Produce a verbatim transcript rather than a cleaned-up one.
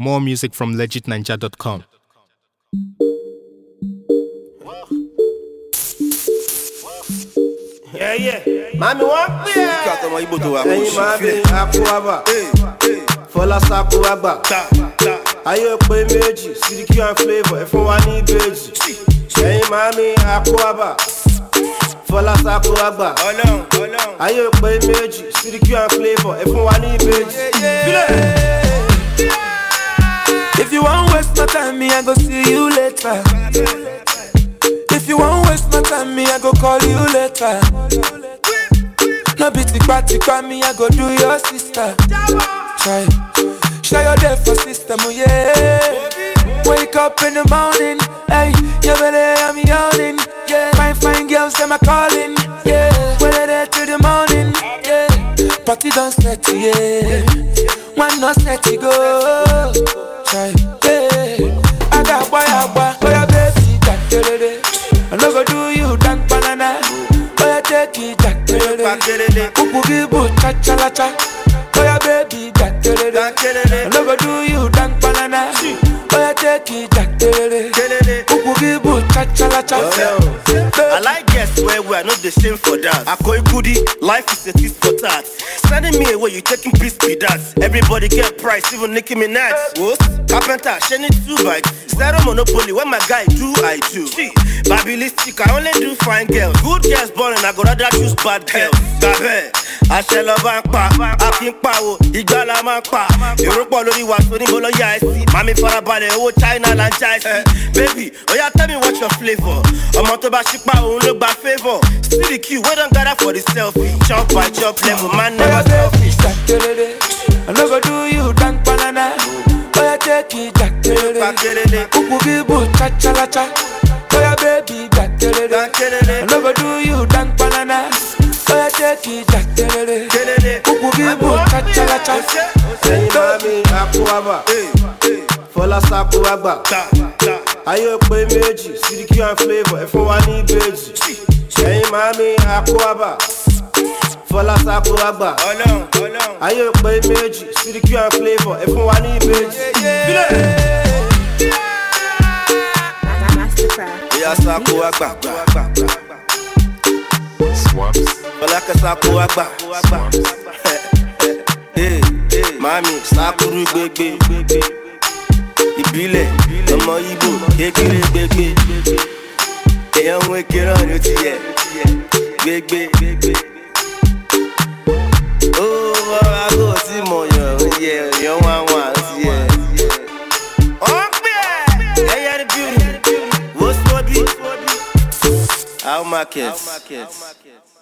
More music from legit ninja dot com. Yeah, yeah. Mami wọ́n pè é. Ká tọmọ Igbo tó wà kó Ẹyin ṣe máa fẹ́. bí Akúwábà. Fọlá Sakúwábà. Ayé pé méjì, Sidiki and Flavour, ẹ fún wa ní ìbejì. Ẹyin máa bí Akúwábà. Fọlá Sakúwábà. Ayé pé méjì, Sidiki and Flavour, ẹ fún wa ní ìbejì. If you won't waste my time, me I go see you later. If you won't waste my time, me I go call you later. No be tikpa tikpa, me I go do your sister. Try, share your day for system, oh yeah. Wake up in the morning, hey, you better I'm yawning, yeah. Fine fine girls, them a calling, yeah. When they there to the morning, yeah. Party don't set, yeah. One not set to go. Try, yeah. I got boy, I got boy, baby, that day. I no go do you dank banana. Oh yeah, take it back to the Ubu gibu cha cha la cha. Oh yeah, baby, back to the I no go do you dank banana. Oh yeah, take it back to the Ubu gibu cha cha la cha. I like guests where we are not the same for that. I call you goodie, life is a feast for that. Sending me away, you taking piece be that. Everybody get price, even Nicki Minaj. What? Carpenter, Shenny two bites. Zero monopoly, when my guy do, I do. Babilistic, I only do fine girls. Good girls born and I go rather choose bad girls. Gabe, I shall love and pa. I think power, Igala man pa. Europe already was funny bolo ya see. Mami farabale, oh China and China. Baby, oh yeah, tell me what's your flavor. I'm on to Bashikpa, who look by favor. See the queue, we don't gather for the selfie. Chop by chop level, man never selfish. I no go do you dank banana. Oh yeah, take it back to the Ubu gibu cha cha la cha. Oh yeah, baby, back to the I no go do you dank banana. Oh yeah, take it back to the Ubu gibu cha cha la cha. Ẹyin máa bí Akúwábà. Fọlá Sakúwábà. Ayé pé méjì, Sidiki and Flavour, ẹ fún wa ní ìbejì. Ẹyin máa bí Akúwábà. Fọlá Sakúwábà. Ayé pé méjì, Sidiki and Flavour, ẹ fún wa ní ìbejì. Oya Sakúwábà. Fọlá Sakúwábà. Hey, mami, Sakuru gbegbe. Ìbílẹ̀, ọmọ Igbo, kékeré gbegbe. Èèyàn ń wéke náà ló ti yẹ. Gbegbe. Ó rọra kó tí mo yàn ń yẹ, èèyàn wá wá ń ti yẹ. Ó ń pè é! Ẹyẹ ní bíúrì, wò ó sọ́bí. How market?